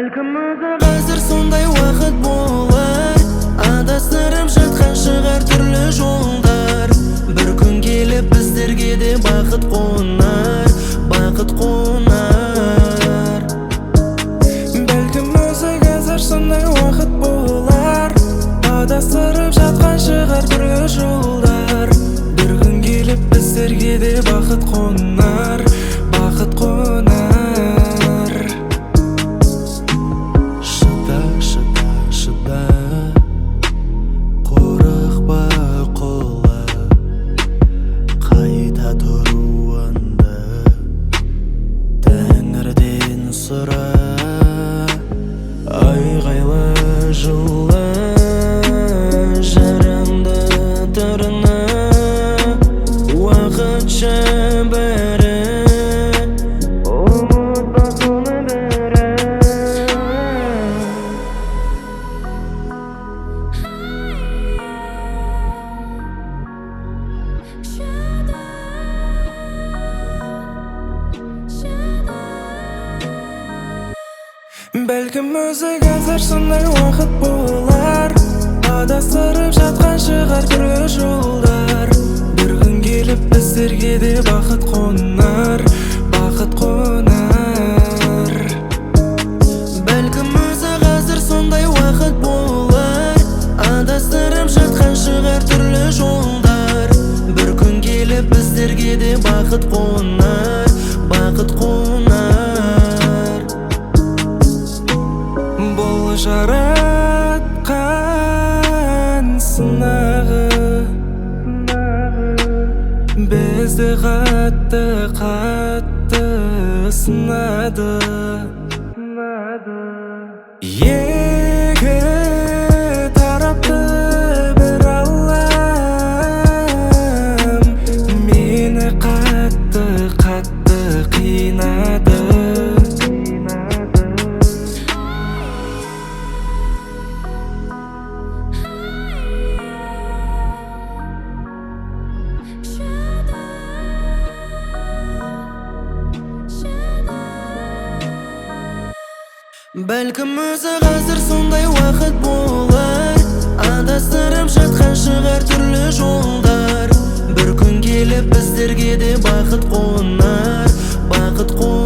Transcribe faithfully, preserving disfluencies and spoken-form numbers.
Бәлкім өзі қазір сондай уақыт болар, адастырып жатқан шығар түрлі жолдар. Бір күн келіп біздерге де бақыт қонар, бақыт қонар. Бәлкім өзі қазір сондай уақыт болар, адастырып жатқан шығар түрлі жолдар. Бір күн келіп біздерге де бақыт қонар, бақыт қонар. Шыда, шыда, шыда, қорықпа құла, қайта тұруынды Тәңірден сұра. Айғайлы жылы жарамды тұрына, уақытша бәрі, ұмытпа соны бәрі. Бәлкім өзі қазір сондай уақыт болар, адастырып жатқан шығар түрлі жолдар. Бір күн келіп біздерге де бақыт қонар, бақыт қонар. Бәлкім өзі қазір сондай уақыт болар, адастырып жатқан шығар түрлі жолдар. Бір күн келіп біздерге де бақыт қонар, бақыт қонар. Бұл жаратқан сынағы бізді қатты қатты сынады. Екі тарапты бір аллам мені қатты қатты қинады. Бәлкім өзі қазір сондай уақыт болар, адастырып жатқан шығар түрлі жолдар. Бір күн келіп біздерге де бақыт қонар, бақыт қонар.